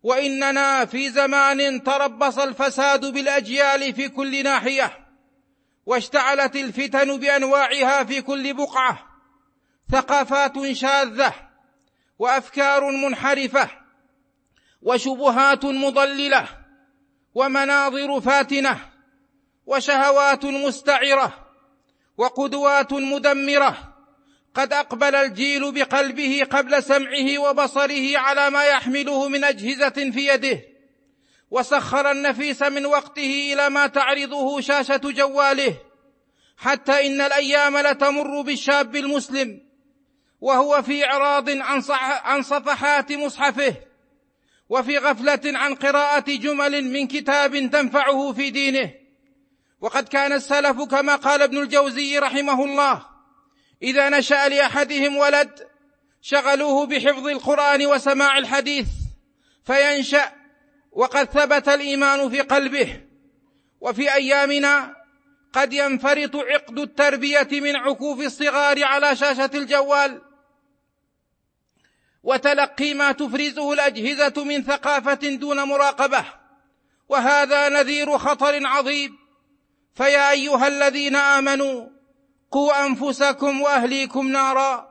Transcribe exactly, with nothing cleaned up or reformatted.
وإننا في زمان تربص الفساد بالأجيال في كل ناحية، واشتعلت الفتن بأنواعها في كل بقعة، ثقافات شاذة وأفكار منحرفة وشبهات مضللة ومناظر فاتنة وشهوات مستعرة وقدوات مدمرة. قد أقبل الجيل بقلبه قبل سمعه وبصره على ما يحمله من أجهزة في يده، وسخر النفيس من وقته إلى ما تعرضه شاشة جواله، حتى إن الأيام لتمر بالشاب المسلم وهو في إعراض عن صفحات مصحفه، وفي غفلة عن قراءة جمل من كتاب تنفعه في دينه. وقد كان السلف كما قال ابن الجوزي رحمه الله إذا نشأ لأحدهم ولد شغلوه بحفظ القرآن وسماع الحديث فينشأ وقد ثبت الإيمان في قلبه. وفي أيامنا قد ينفرط عقد التربية من عكوف الصغار على شاشة الجوال وتلقي ما تفرزه الأجهزة من ثقافة دون مراقبة، وهذا نذير خطر عظيم. فيا أيها الذين آمنوا قوا أنفسكم وأهليكم نارا